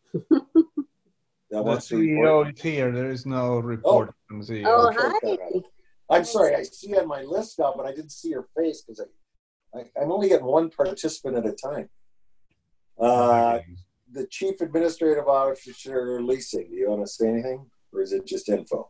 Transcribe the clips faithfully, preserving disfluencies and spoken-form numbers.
That The wants to C E O report. is here. There is no report from the C E O. Oh, Okay, hi. Conrad. I'm sorry, I see you on my list now, but I didn't see your face because I, I, I'm only getting one participant at a time. Uh, the Chief Administrative Officer leasing, do you want to say anything, or is it just info?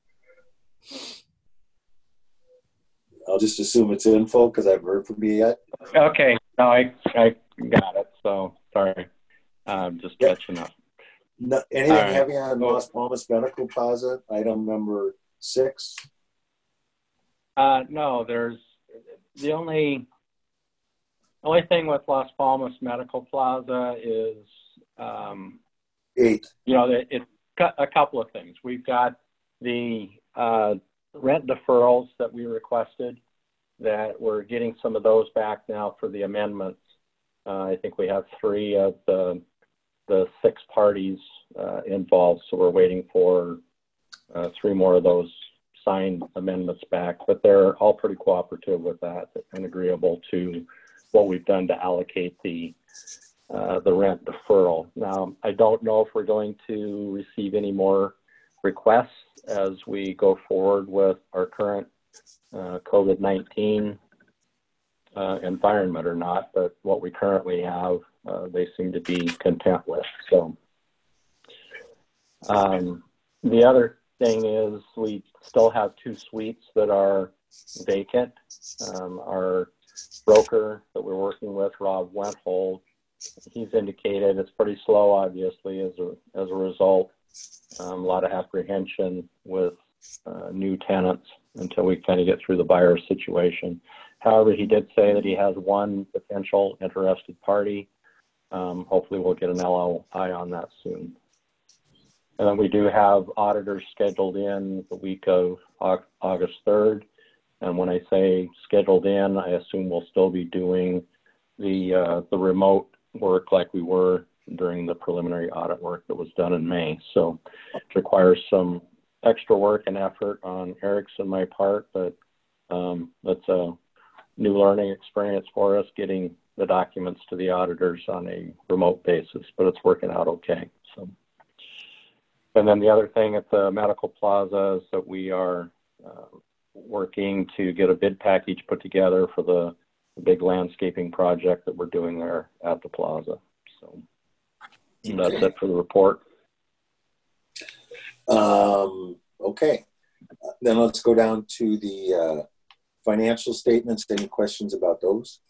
I'll just assume it's info because I haven't heard from you yet. Okay, no, I, I got it, so sorry. Um, just Yep. catching up. No, anything All right. heavy on Las Palmas Medical Plaza, item number six? Uh, no, there's the only only thing with Las Palmas Medical Plaza is, um, Eight. you know, it, it's got a couple of things. We've got the uh, rent deferrals that we requested, that we're getting some of those back now for the amendments. Uh, I think we have three of the the six parties uh, involved, so we're waiting for uh, three more of those signed amendments back, but they're all pretty cooperative with that and agreeable to what we've done to allocate the uh, the rent deferral. Now, I don't know if we're going to receive any more requests as we go forward with our current uh, COVID nineteen uh, environment or not, but what we currently have, uh, they seem to be content with. So um, the other thing is we still have two suites that are vacant. Um, our broker that we're working with, Rob Wenthold, he's indicated it's pretty slow, obviously, as a, as a result. Um, a lot of apprehension with uh, new tenants until we kind of get through the buyer situation. However, he did say that he has one potential interested party. Um, hopefully we'll get an L O I on that soon. And then we do have auditors scheduled in the week of August third. And when I say scheduled in, I assume we'll still be doing the, uh, the remote work like we were during the preliminary audit work that was done in May. So it requires some extra work and effort on Eric's and my part, but um, that's a new learning experience for us, getting the documents to the auditors on a remote basis, but it's working out okay. So, and then the other thing at the Medical Plaza is that we are uh, working to get a bid package put together for the, the big landscaping project that we're doing there at the plaza. So Okay. That's it for the report. Um, okay. Uh, then let's go down to the uh, financial statements. Any questions about those?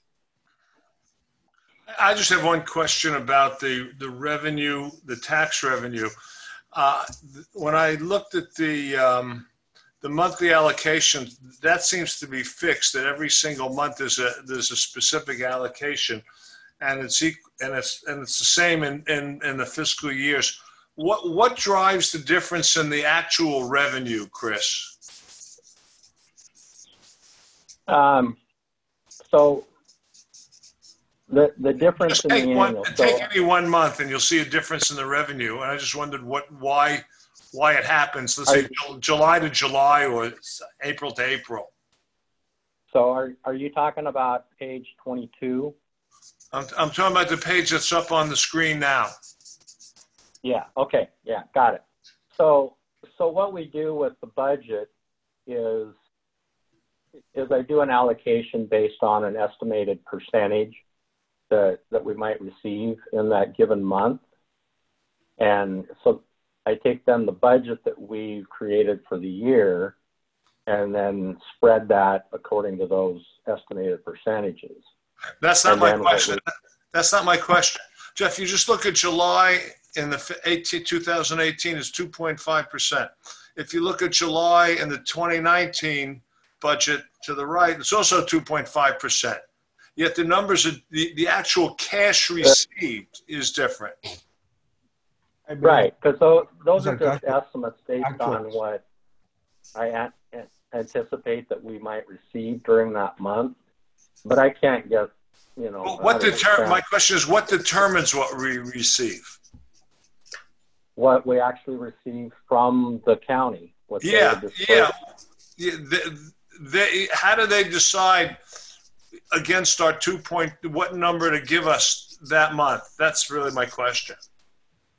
I just have one question about the, the revenue, the tax revenue. Uh, when I looked at the, um, the monthly allocation, that seems to be fixed, that every single month there's a, there's a specific allocation, and it's equal, and it's, and it's the same in, in, in the fiscal years. What, what drives the difference in the actual revenue, Chris? Um, so the, the difference Just in take the one, annual, take so, any one month and you'll see a difference in the revenue. And I just wondered what, why, why it happens. Let's say Ju- July to July or April to April. so are, are you talking about page twenty-two? I'm, I'm talking about the page that's up on the screen now. Yeah, okay, yeah, got it. So, so what we do with the budget is, is I do an allocation based on an estimated percentage that, that we might receive in that given month. And so I take then the budget that we've created for the year and then spread that according to those estimated percentages. That's not And my then what question. That's not my question. Jeff, you just look at July in the eighteen, two thousand eighteen is two point five percent. If you look at July in the twenty nineteen budget to the right, it's also two point five percent. Yet the numbers, are, the, the actual cash received is different. Right, because those, those Those are are just actual- estimates based on actuals. what I an- anticipate that we might receive during that month. But I can't get, you know. But what one hundred deter- percent my question is, what determines what we receive? what we actually receive from the county. What they Yeah, disperse. yeah. yeah they, they, how do they decide against our two point, what number to give us that month? That's really my question.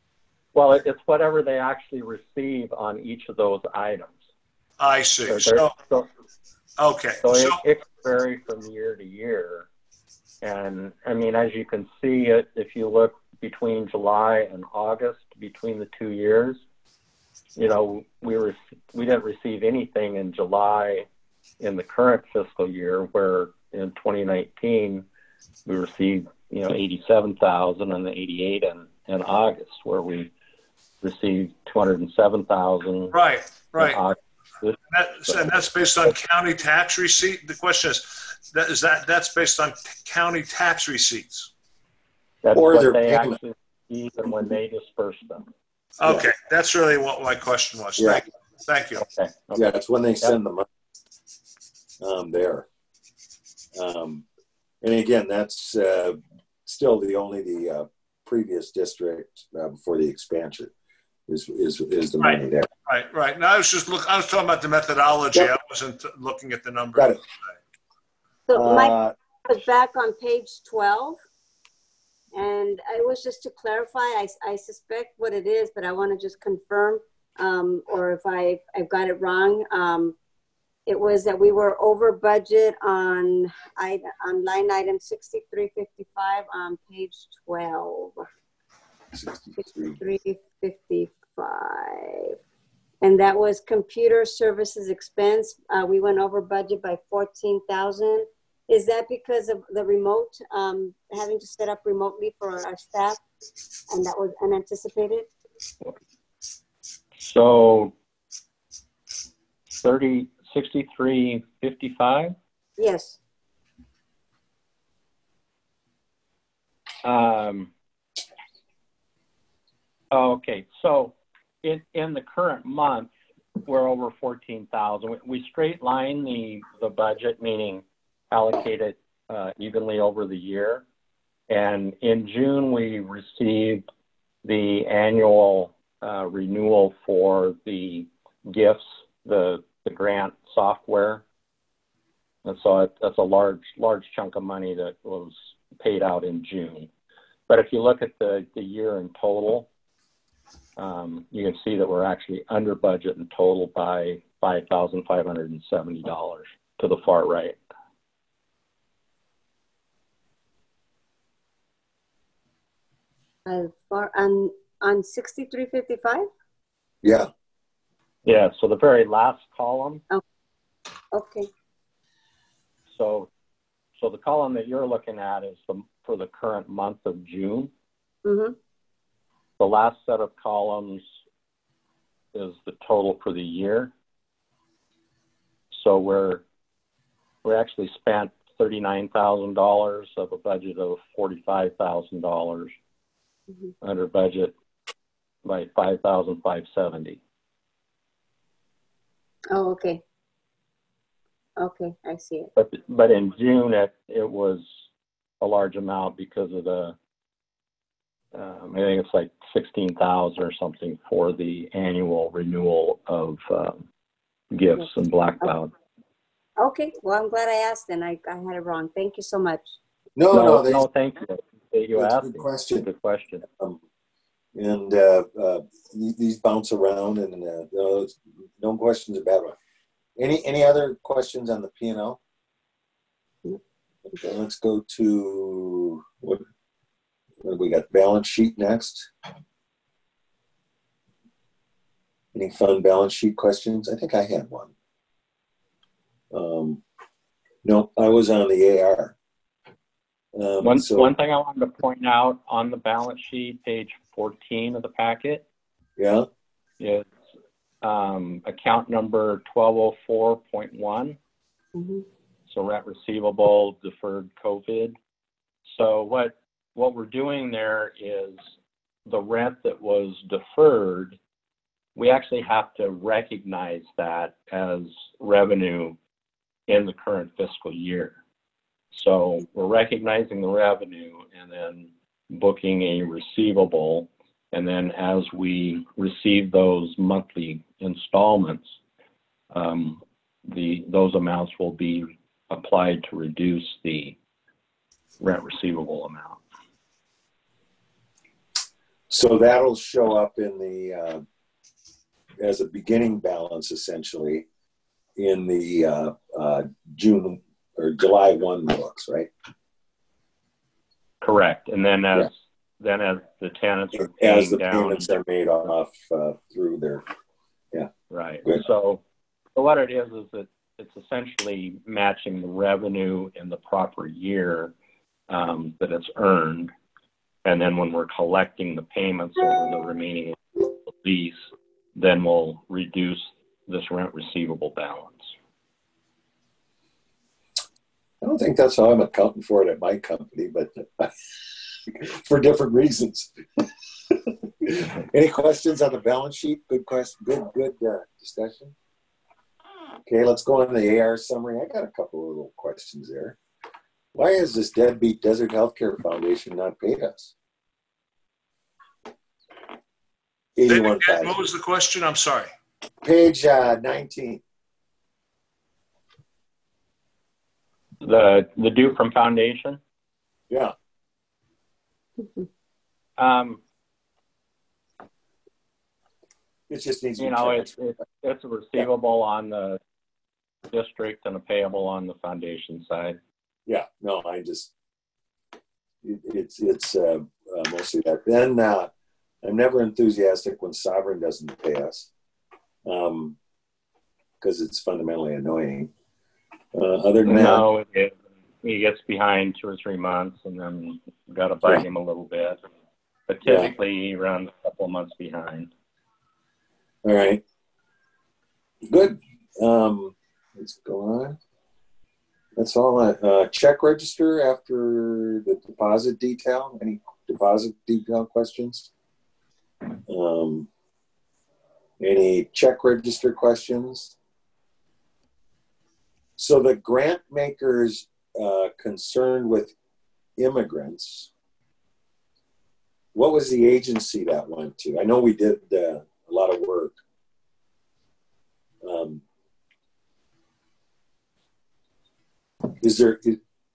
Well, it, it's whatever they actually receive on each of those items. I see. They're- So, so, okay. so So, it, it can vary from year to year. And I mean, as you can see, it if you look between July and August, between the two years, you know, we were we didn't receive anything in July in the current fiscal year, where in twenty nineteen we received, you know, eighty-seven thousand, and the eighty-eight in, in August, where we received two hundred seven thousand. right, right. August. And, that, and that's based on county tax receipt. The question is, that is that that's based on county tax receipts. That's Or what their they payment. actually receive and when they disperse them. Okay, yeah. That's really what my question was. Yeah. Thank you. Thank you. Okay. Okay. Yeah, it's when they send the money um, there. Um, and again, that's uh, still the only the uh, previous district uh, before the expansion is is is the Right. money there. Right, right. Now I was just look. I was talking about the methodology. Yep. I wasn't looking at the numbers. Got it. So Mike Uh, was back on page twelve. And it was just to clarify, I, I suspect what it is, but I want to just confirm, um, or if I, I've got it wrong. Um, it was that we were over budget on, I, on line item sixty-three fifty-five on page twelve. sixty-three fifty-five. And that was computer services expense. Uh, we went over budget by fourteen thousand. Is that because of the remote, um, having to set up remotely for our staff, and that was unanticipated? So thirty, sixty-three fifty-five? Yes. Um, okay, so in, in the current month, we're over fourteen thousand. We straight line the, the budget, meaning allocate it uh, evenly over the year. And in June, we received the annual uh, renewal for the gifts, the, the grant software. And so it, that's a large, large chunk of money that was paid out in June. But if you look at the, the year in total, um, you can see that we're actually under budget in total by five thousand five hundred seventy dollars to the far right. Uh, for, on on sixty-three fifty-five? yeah. Yeah, so the very last column. Okay. So, so the column that you're looking at is the, for the current month of June. Mm-hmm. The last set of columns is the total for the year. So we're we actually spent thirty-nine thousand dollars of a budget of forty-five thousand dollars, mm-hmm. under budget by five thousand five hundred seventy dollars. Oh, okay. Okay, I see it. But but in June it it was a large amount because of the um, I think it's like sixteen thousand or something for the annual renewal of um, gifts and Black Cloud. Okay, well I'm glad I asked and I, I had it wrong. Thank you so much. No, No, no, they, no, thank you. You that's a asked good me. question. Good question. Um, and uh, uh, these bounce around, and uh, no, no questions about it. Any any other questions on the P and L? Okay, let's go to what, what we got. Balance sheet next. Any fun balance sheet questions? I think I had one. Um, no, I was on the A R. Um, One, so, one thing I wanted to point out on the balance sheet, page fourteen of the packet, yeah. is um, account number twelve oh four point one. Mm-hmm. So rent receivable, deferred COVID. So what what we're doing there is the rent that was deferred, we actually have to recognize that as revenue in the current fiscal year. So we're recognizing the revenue and then booking a receivable. And then as we receive those monthly installments, um, the those amounts will be applied to reduce the rent receivable amount. So that'll show up in the, uh, as a beginning balance, essentially, in the uh, uh, June or July first books, right? Correct. And then as Yeah. then as the tenants are paying As the down, payments are made off uh, through their, right. Good. So, so what it is is that it's essentially matching the revenue in the proper year um, that it's earned, and then when we're collecting the payments over the remaining lease, then we'll reduce this rent receivable balance. I don't think that's how I'm accounting for it at my company, but for different reasons. Any questions on the balance sheet? Good question. Good, good uh, discussion. Okay, let's go on to the A R summary. I got a couple of little questions there. Why has this deadbeat Desert Healthcare Foundation not paid us? eighty-one thousand. What was the question? I'm sorry. Page uh, nineteen. The the due from foundation. Yeah. Um, It just needs to you be know, it's transferred. it, it's a receivable on the district and a payable on the foundation side. Yeah, no, I just, it, it's it's uh, uh, mostly that. Then uh, I'm never enthusiastic when Sovereign doesn't pay us, um, because it's fundamentally annoying. Uh, other than that, No, it, it, he gets behind two or three months, and then got to bite Yeah. him a little bit. But Yeah. typically, he runs a couple of months behind. all right, good. Um, let's go on. That's all. I, uh, check register after the deposit detail. Any deposit detail questions? Um, any check register questions? So the grant makers uh, concerned with immigrants, what was the agency that went to? I know we did uh, a lot of work. Um, is there, is,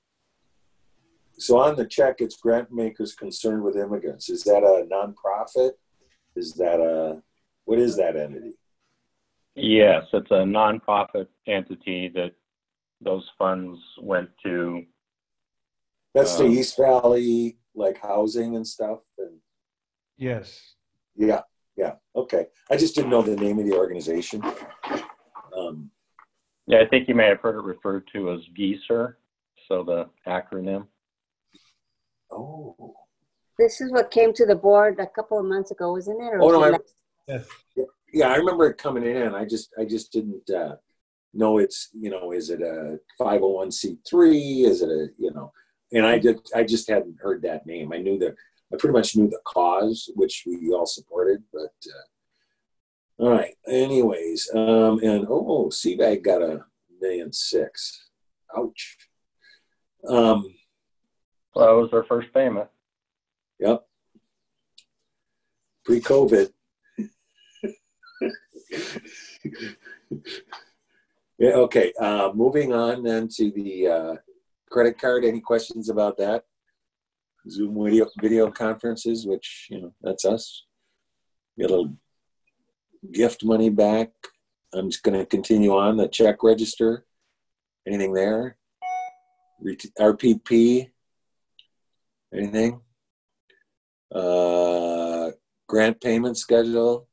so on the check, it's grant makers concerned with immigrants. Is that a nonprofit? Is that a, what is that entity? Yes, it's a nonprofit entity that those funds went to. That's the Um, East Valley, like housing and stuff. And Yes. yeah, yeah, okay. I just didn't know the name of the organization. Um, Yeah, I think you may have heard it referred to as GESER, so the acronym. oh, This is what came to the board a couple of months ago, isn't it? Or Oh, was no, it I- last- Yes. yeah, I remember it coming in. I just, I just didn't uh, know it's, you know, is it a five oh one c three? Is it a, you know, and I did, I just hadn't heard that name. I knew that, I pretty much knew the cause, which we all supported, but uh, all right. Anyways, um, and oh, C BAG got a million six. Ouch. Um, So that was their first payment. Yep. Pre-COVID. Yeah, okay. Uh, moving on then to the uh, credit card. Any questions about that? Zoom video video conferences, which, you know, that's us. Get a little gift money back. I'm just going to continue on the check register. Anything there? R P P? Anything? Uh, grant payment schedule?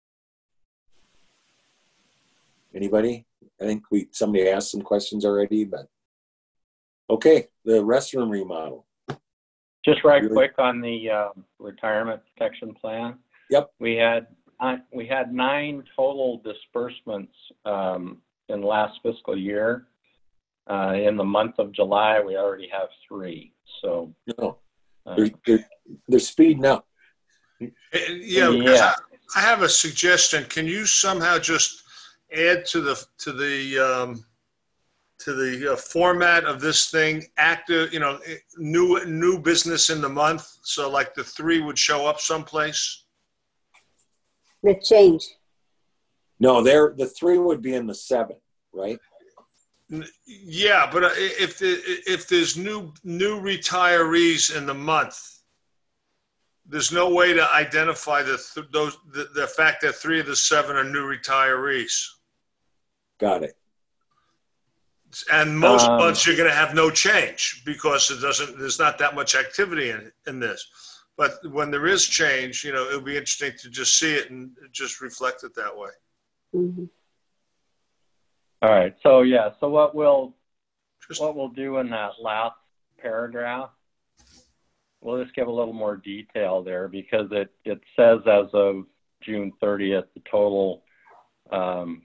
Anybody? I think we somebody asked some questions already, but okay. The restroom remodel. Just right Really? quick on the uh, retirement protection plan. Yep. We had uh, we had nine total disbursements um, in the last fiscal year. Uh, in the month of July, we already have three. So No, uh, they're, they're, they're speeding up. Uh, Yeah, because Yeah. I, I have a suggestion. Can you somehow just add to the to the um, to the uh, format of this thing active? You know, eh, new new business in the month. So like the three would show up someplace. The change. No, they're the three would be in the seven, right? N- Yeah, but uh, if the, if there's new new retirees in the month, there's no way to identify the th- those the, the fact that three of the seven are new retirees. Got it. And most Um, months you're going to have no change because it doesn't. There's not that much activity in in this. But when there is change, you know, it'll be interesting to just see it and just reflect it that way. Mhm. All right. So yeah. So what we'll Just, what we'll do in that last paragraph, we'll just give a little more detail there because it it says as of June thirtieth, the total um,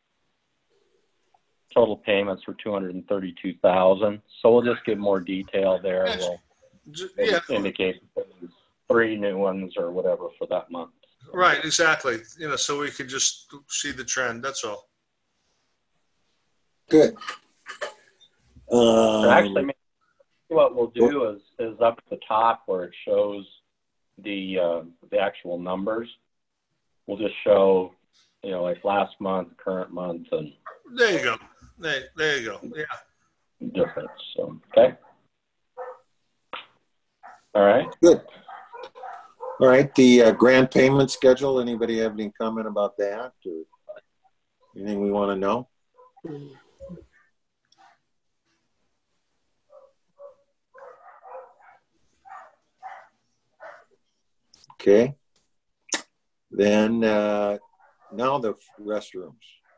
total payments were two hundred thirty-two thousand. So we'll just give more detail there. We'll yeah, indicate three new ones or whatever for that month. right, exactly. You know, so we could just see the trend. That's all. Good. Um, Actually, maybe what we'll do is is up at the top where it shows the uh, the actual numbers. We'll just show, you know, like last month, current month, and There you go. There, there you go. Yeah. difference. So, okay. All right. Good. All right. The uh, grant payment schedule. Anybody have any comment about that, or anything we want to know? Okay. Then uh, now the restrooms.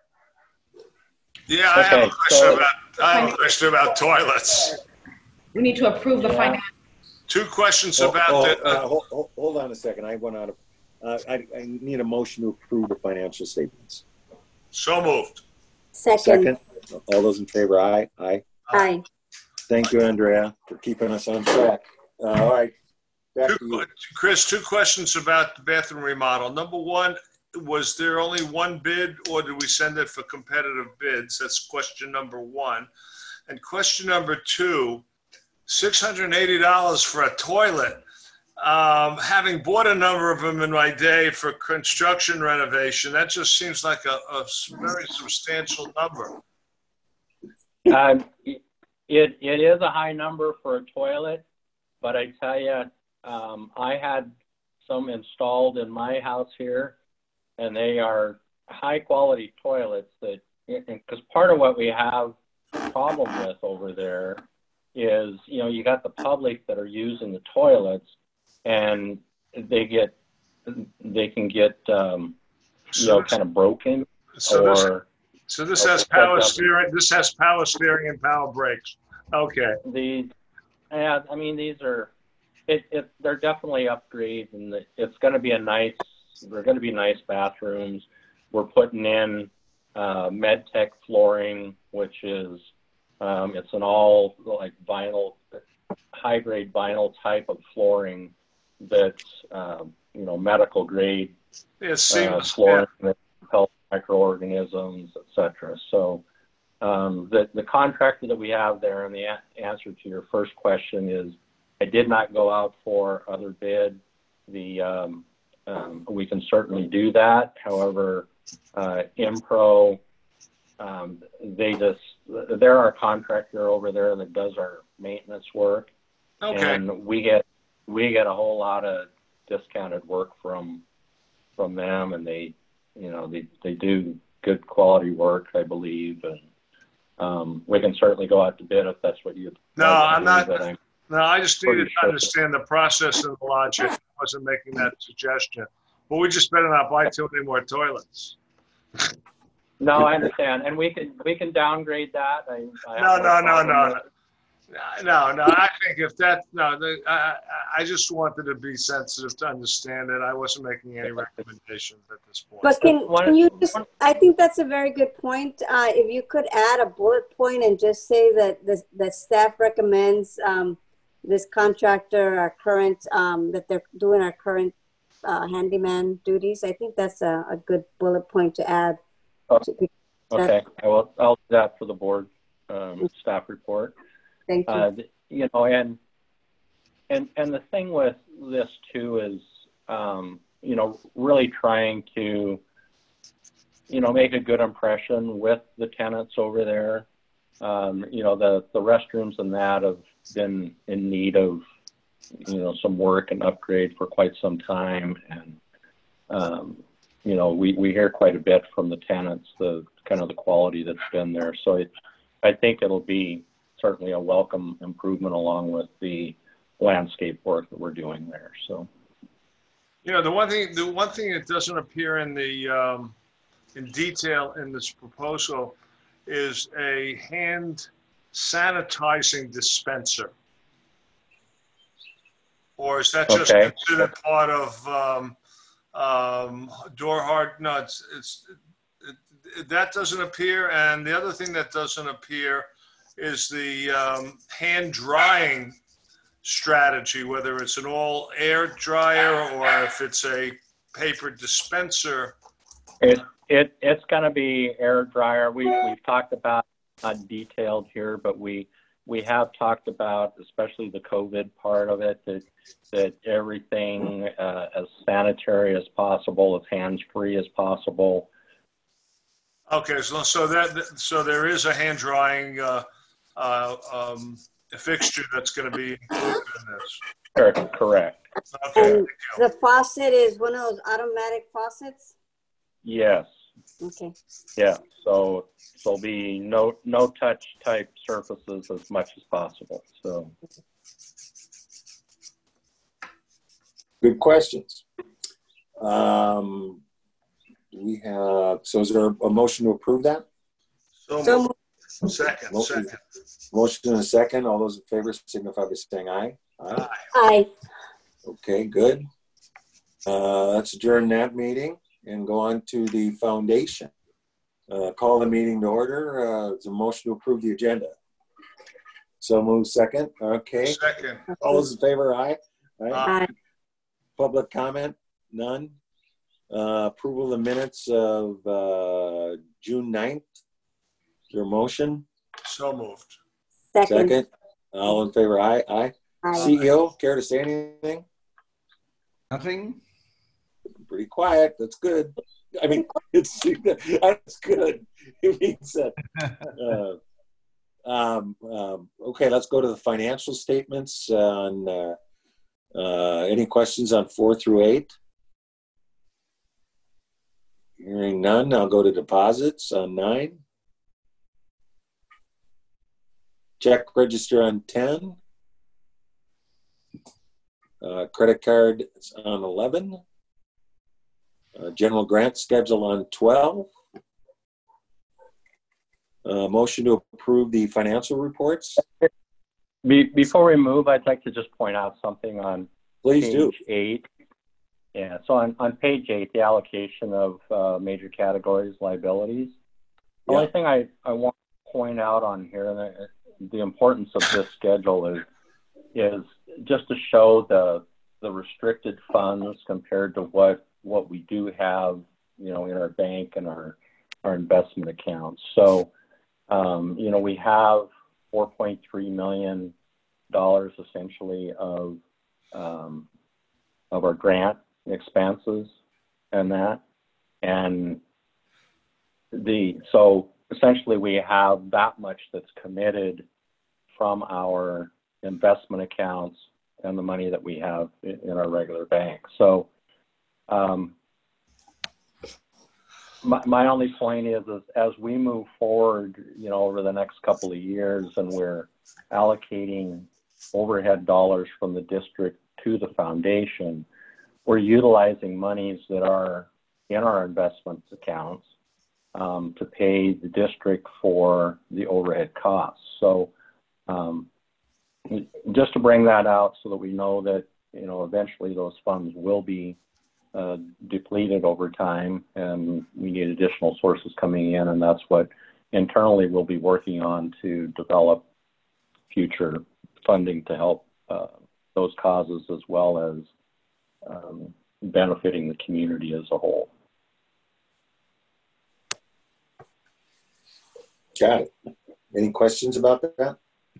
Yeah, I have Okay, a question so- about I have a question about toilets. We need to approve the Yeah. financial. Two questions Oh, about oh, the. uh, Uh, hold, hold- hold on a second. I went out of. Uh, I, I need a motion to approve the financial statements. so moved. Second. Second. All those in favor, aye. Aye. Aye. Thank you, Andrea, for keeping us on track. Uh, all right. Back Two, to you. Chris, two questions about the bathroom remodel. Number one, was there only one bid or did we send it for competitive bids? That's question number one. And question number two, six hundred eighty dollars for a toilet. Um, having bought a number of them in my day for construction renovation, that just seems like a, a very substantial number. Um, it it is a high number for a toilet, but I tell you, um, I had some installed in my house here, and they are high quality toilets. That because part of what we have a problem with over there is, you know, you got the public that are using the toilets, and they get they can get um, you know, kind of broken So this, or. so this has power steering. This has power steering and power brakes. Okay. The, yeah, I mean, these are, it, it, they're definitely upgrades, and the, it's going to be a nice, they're going to be nice bathrooms. We're putting in uh, MedTech flooring, which is, um, it's an all like vinyl, high grade vinyl type of flooring that's, um, you know, medical grade Yeah, uh, seems, flooring that help microorganisms, et cetera. So um, the, the contractor that we have there, and the a- answer to your first question is, I did not go out for other bid. The um, um, we can certainly do that. However, uh, Impro, um, they just, they're our contractor over there that does our maintenance work. okay. And we get, we get a whole lot of discounted work from, from them, and they, you know, they, they do good quality work, I believe. And um, we can certainly go out to bid if that's what you. No, like to I'm do, not- but I'm- No, I just needed Pretty to sure. understand the process and the logic. I wasn't making that suggestion. But we just better not buy too many more toilets. No, I understand, and we can we can downgrade that. I, I No, have no, no, problem no, with- no. No, no, I think if that, no, the, I, I- I just wanted to be sensitive to understand it. I wasn't making any recommendations at this point. But can, One- can you just, one- I think that's a very good point. Uh, if you could add a bullet point and just say that the, the staff recommends, um, this contractor, our current, um, that they're doing our current, uh, handyman duties. I think that's a, a good bullet point to add. Oh, To- Okay, I will. I'll do that for the board um, staff report. Thank you. Uh, you know, and and and the thing with this too is, um, you know, really trying to, you know, make a good impression with the tenants over there. Um, you know, the the restrooms and that have been in need of you know, some work and upgrade for quite some time. And, um, you know, we, we hear quite a bit from the tenants, the kind of the quality that's been there. So it, I think it'll be certainly a welcome improvement along with the landscape work that we're doing there. So, you know, the one thing, the one thing that doesn't appear in the, um, in detail in this proposal is a hand sanitizing dispenser. Or is that just okay. considered part of um, um, door hard? No, it's, it's it, it, that doesn't appear. And the other thing that doesn't appear is the um, hand drying strategy, whether it's an all air dryer or if it's a paper dispenser. It, it it's going to be air dryer. We we've talked about, not detailed here, but we we have talked about, especially the COVID part of it, that that everything uh, as sanitary as possible, as hands-free as possible. Okay, so so that so there is a hand drying uh, uh, um, a fixture that's going to be included in this. Sure, correct. Okay. And the faucet is one of those automatic faucets? Yes. Okay. Yeah. So so there'll be no no touch type surfaces as much as possible. So. Good questions. Um, we have, so is there a motion to approve that? So, So moved. second, Motion- second. Motion and a second. All those in favor signify by saying aye. Aye. Aye. Okay, good. Uh, let's adjourn that meeting and go on to the foundation. Uh, call the meeting to order. Uh, it's a motion to approve the agenda. So move second. Okay. Second. All those in favor, aye. Aye. Aye. Public comment? None. Uh, approval of the minutes of uh, June ninth. Is there a motion? So moved. Second. Second. All in favor, aye. Aye. Aye. C E O, care to say anything? Nothing? Pretty quiet. That's good. I mean, it's that's good. It means that. Uh, um, um, okay, let's go to the financial statements. On uh, uh, any questions on four through eight? Hearing none, I'll go to deposits on nine. Check register on ten. Uh, credit card is on eleven. Uh, general grant schedule on twelve. Uh, motion to approve the financial reports. Be, before we move, I'd like to just point out something on Please page do. eight. Yeah, so on, on page eight, the allocation of uh, major categories, liabilities. The Yeah. only thing I, I want to point out on here, and the, the importance of this schedule is, is just to show the, the restricted funds compared to what, what we do have, you know, in our bank and our, our investment accounts. So, um, you know, we have four point three million dollars essentially of, um, of our grant expenses and that. And the, so essentially we have that much that's committed from our investment accounts and the money that we have in, in our regular bank. So, um, my, my only point is, is as we move forward, you know, over the next couple of years and we're allocating overhead dollars from the district to the foundation, we're utilizing monies that are in our investment accounts um, to pay the district for the overhead costs. So um, just to bring that out so that we know that, you know, eventually those funds will be uh, depleted over time and we need additional sources coming in, and that's what internally we'll be working on to develop future funding to help uh, those causes as well as um, benefiting the community as a whole. Got it. Any questions about that?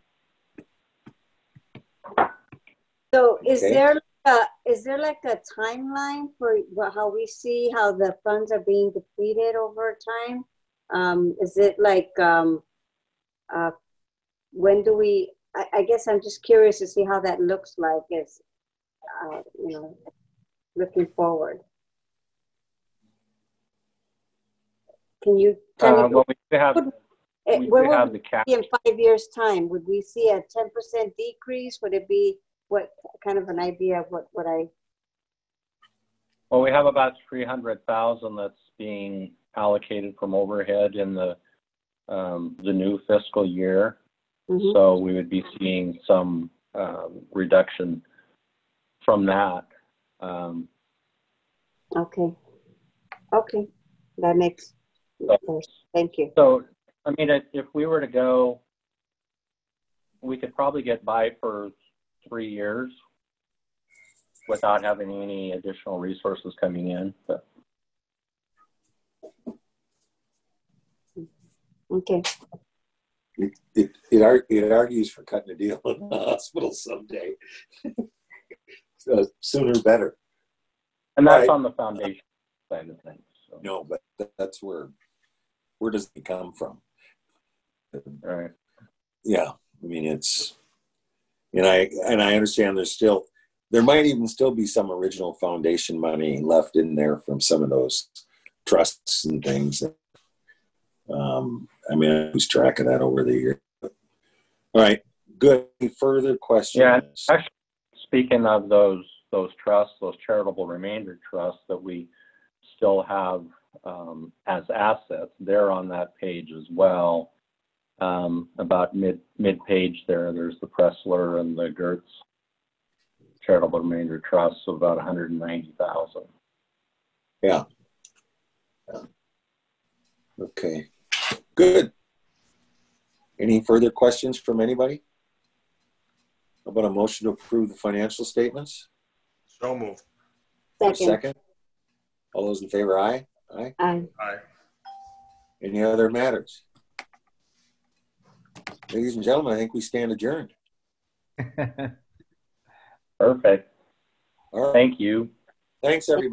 So is Okay. there a, is there like a timeline for wh- how we see how the funds are being depleted over time? Um, is it like, um, uh, when do we, I, I guess I'm just curious to see how that looks like as, uh, you know, looking forward. Can you tell Uh, me, well, we do have, eh, we where do would have we the cash. be in five years' time? Would we see a ten percent decrease? Would it be, what kind of an idea of what, what I, Well, we have about three hundred thousand that's being allocated from overhead in the um, the new fiscal year. Mhm. So we would be seeing some um, reduction from that. Um, okay. Okay, that makes sense. Thank you. so, I mean, if, if we were to go, we could probably get by for three years without having any additional resources coming in. But Okay. It, it, it, ar- it argues for cutting a deal in the hospital someday. uh, sooner better. and that's Right. on the foundation side of things. So. No, but th- that's where, where does it come from? Right. Yeah, I mean, it's, and I, and I understand there's still, there might even still be some original foundation money left in there from some of those trusts and things. Um, I mean, I lose track of that over the year. All right, good. Any further questions? Yeah, actually, speaking of those those trusts, those charitable remainder trusts that we still have um, as assets, they're on that page as well. Um, about mid mid page there, there's the Pressler and the Gertz charitable remainder trusts of about one hundred ninety thousand. Yeah. Yeah. Okay. Good. Any further questions from anybody? How about a motion to approve the financial statements? So moved. A Second. second. All those in favor, aye? Aye. Aye. Aye. Any other matters? Ladies and gentlemen, I think we stand adjourned. Perfect. All right. Thank you. Thanks, everybody.